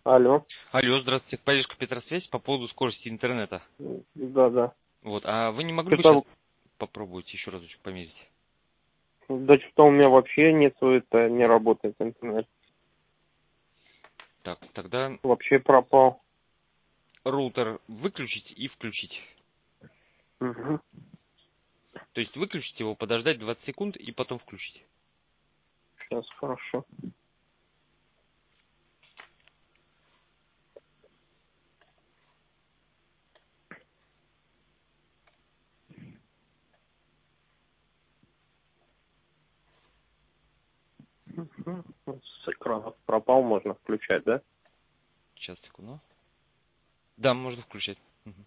Алло. Алло, здравствуйте. Поддержка Петросвязь по поводу скорости интернета. Да, да. Вот, а вы не могли бы сейчас Что-то, попробовать еще разочек померить? да что-то у меня вообще нету, это не работает интернет. Так, тогда Вообще пропал. роутер выключить и включить. Угу. То есть выключить его, подождать 20 секунд и потом включить. Сейчас, хорошо. Мгм. Вот с экрана пропал, можно включать, да? Сейчас, секунду. Да, можно включать. Мгм.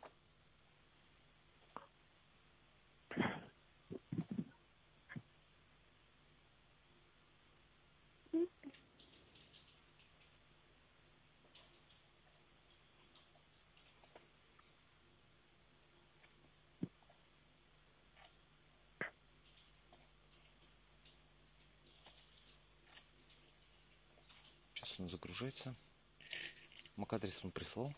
Сейчас он загружается. MAC-адрес он прислал.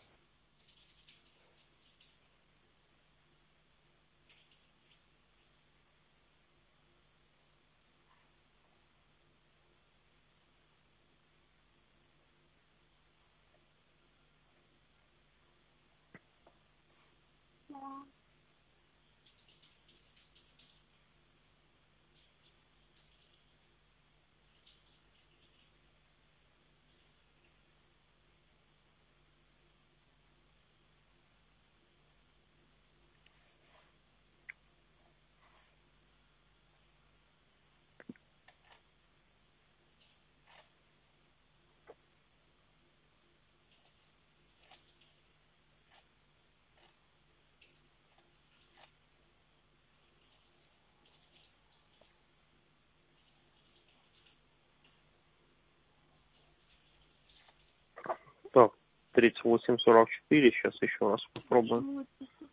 Так, 3844, сейчас еще раз попробуем.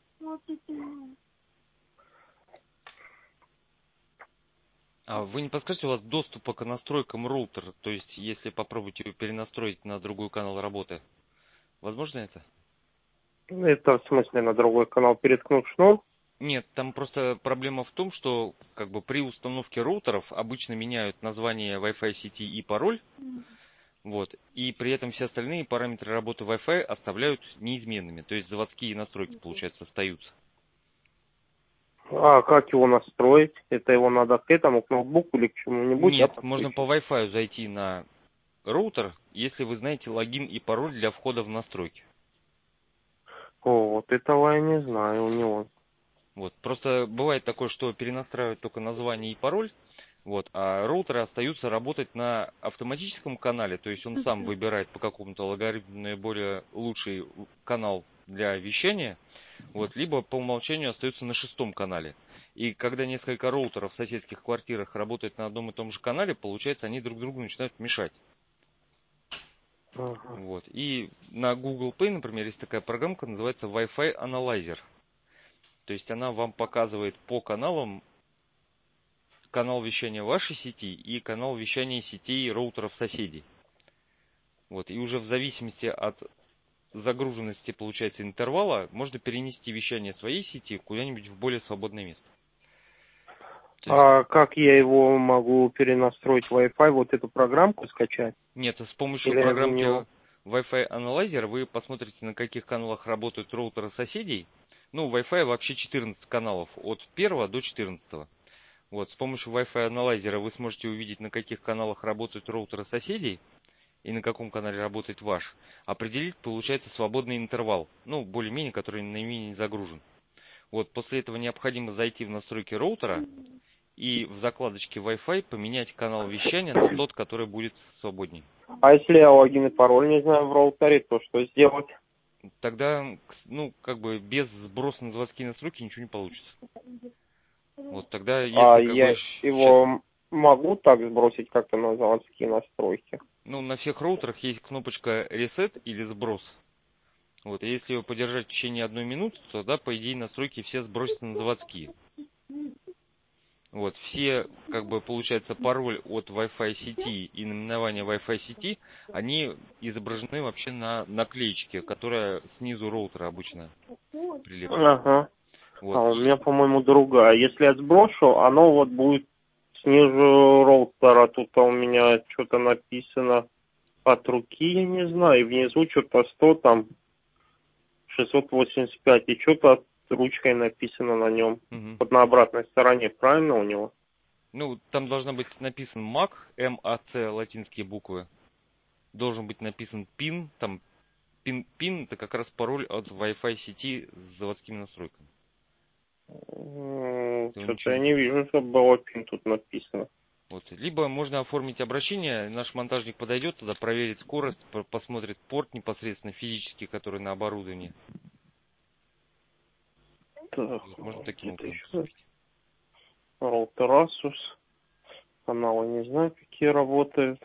А вы не подскажете, у вас доступа к настройкам роутера? То есть, если попробуйте его перенастроить на другой канал работы, возможно это? Это в смысле на другой канал переткнуть шнур? Нет, там просто проблема в том, что как бы при установке роутеров обычно меняют название Wi-Fi сети и пароль, вот, и при этом все остальные параметры работы Wi-Fi оставляют неизменными, то есть заводские настройки, получается, остаются. А как его настроить? Это его надо к этому, к ноутбуку или к чему-нибудь, да, Нет, можно по подключить? Wi-Fi зайти на роутер, если вы знаете логин и пароль для входа в настройки. О, вот этого я не знаю, у него. Вот, просто бывает такое, что перенастраивают только название и пароль, вот, а роутеры остаются работать на автоматическом канале, то есть он сам выбирает по какому-то алгоритму наиболее лучший канал для вещания, вот, либо по умолчанию остается на шестом канале. И когда несколько роутеров в соседских квартирах работают на одном и том же канале, получается, они друг другу начинают мешать. Ага. Вот. И на Google Play, например, есть такая программка, называется Wi-Fi Analyzer. То есть она вам показывает по каналам канал вещания вашей сети и канал вещания сетей роутеров соседей. Вот. И уже в зависимости от загруженности, получается, интервала, можно перенести вещание своей сети куда-нибудь в более свободное место. То есть, А как я его могу перенастроить Wi-Fi, вот эту программку скачать? нет, с помощью Или в программки него? Wi-Fi Analyzer вы посмотрите, на каких каналах работают роутеры соседей. Ну, Wi-Fi вообще 14 каналов, от 1 до 14. Вот, с помощью Wi-Fi анализера вы сможете увидеть, на каких каналах работают роутеры соседей и на каком канале работает ваш. Определить, получается, свободный интервал, ну, более-менее, который наименее не загружен. Вот, после этого необходимо зайти в настройки роутера и в закладочке Wi-Fi поменять канал вещания на тот, который будет свободнее. А если я логин и пароль не знаю в роутере, то что сделать? Тогда, ну, как бы без сброса на заводские настройки ничего не получится. Вот тогда, А если как бы я сейчас, его могу так сбросить как-то на заводские настройки? ну, на всех роутерах есть кнопочка Reset или сброс. Вот, и если его подержать в течение 1 минуты, то тогда, по идее, настройки все сбросятся на заводские. Вот, все, как бы, получается, пароль от Wi-Fi сети и наименование Wi-Fi сети, они изображены вообще на наклеечке, которая снизу роутера обычно прилеплена. Ага. А Вот, у меня, и, по-моему, другая. Если я сброшу, оно вот будет снизу роутера. Тут у меня что-то написано от руки, я не знаю. И внизу что-то 100, там 685. И что-то ручкой написано на нем. мгм. Вот на обратной стороне, правильно у него? Ну, там должно быть написан MAC, MAC, латинские буквы. Должен быть написан PIN, там PIN это как раз пароль от Wi-Fi сети с заводскими настройками. Этого Что-то ничего я не не видно. вижу, чтобы было пин тут написано. Вот. Либо можно оформить обращение, наш монтажник подойдет туда, проверит скорость, посмотрит порт непосредственно физически, который на оборудовании. Так, Вот, можно таким где-то образом еще поступить. роутер Asus. Каналы не знаю, какие работают.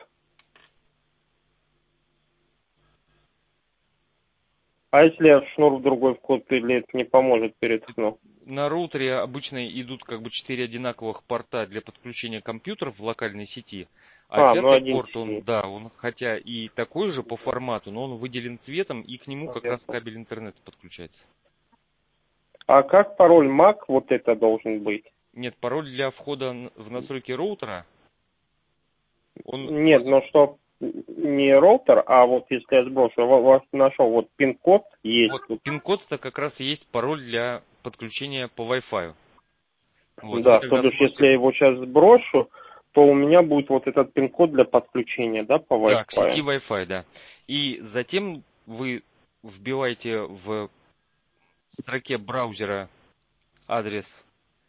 А если я шнур в другой вход, или это не поможет переткну? На роутере обычно идут как бы 4 одинаковых порта для подключения компьютеров в локальной сети, а Ну пятый один порт, он, синий. да, он хотя и такой же по формату, но он выделен цветом, и к нему как раз Наверное. кабель интернета подключается. А как пароль MAC вот это должен быть? Нет, пароль для входа в настройки роутера, он Нет, просто... ну что, не роутер, а вот если я сброшу, нашел, вот пин-код есть Вот тут. пин-код это как раз и есть пароль для подключения по Wi-Fi. Вот, вы Да, то тогда бишь, если сможете... я его сейчас сброшу, то у меня будет вот этот пин-код для подключения, да, по Да, к сети Wi-Fi. Wi-Fi, да. И затем вы вбиваете в строке браузера адрес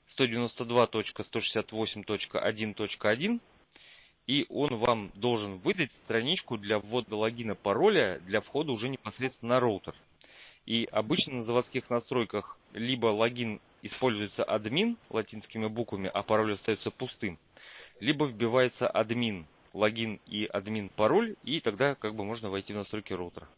192.168.1.1, и он вам должен выдать страничку для ввода логина пароля для входа уже непосредственно на роутер. И обычно на заводских настройках либо логин используется админ латинскими буквами, а пароль остается пустым, либо вбивается админ, логин и админ пароль, и тогда как бы можно войти в настройки роутера.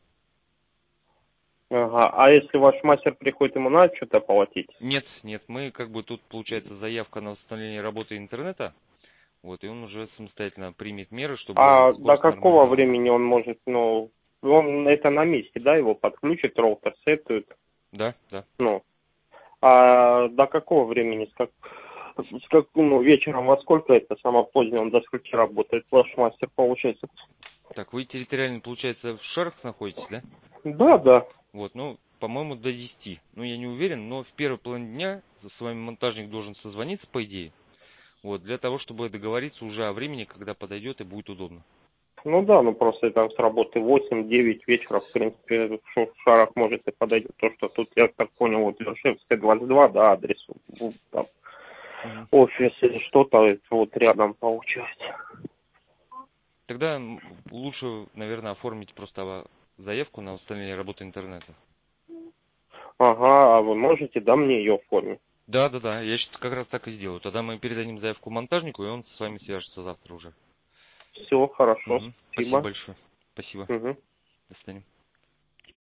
Ага, а если ваш мастер приходит, ему надо что-то платить? Нет, нет, мы как бы тут получается заявка на восстановление работы интернета, вот, и он уже самостоятельно примет меры, чтобы А до скорость какого нормализовалась. времени он может, ну, он это на месте, да, его подключит, роутер сетует, Да, да. ну, а до какого времени, ну, вечером во сколько это самое позднее, он до скольки работает, ваш мастер, получается? Так, вы территориально, получается, в Шарах находитесь, да? Да, да. Вот, ну, по-моему, до 10. Ну, я не уверен, но в первой половине дня с вами монтажник должен созвониться, по идее. Вот, для того, чтобы договориться уже о времени, когда подойдет и будет удобно. Ну да, ну просто там с работы 8-9 вечера, в принципе, в Шарах может и подойдет. То, что тут, я так понял, вот Вершевская 22, да, адрес, там, Мгм. офис или что-то, это вот рядом получается. Тогда лучше, наверное, оформить просто заявку на восстановление работы интернета. Ага, а вы можете, да, мне ее оформить? Да, да, да, я сейчас как раз так и сделаю. Тогда мы передадим заявку монтажнику, и он с вами свяжется завтра уже. Все, хорошо, Мгм. Спасибо спасибо. большое. Спасибо. Мгм. До свидания.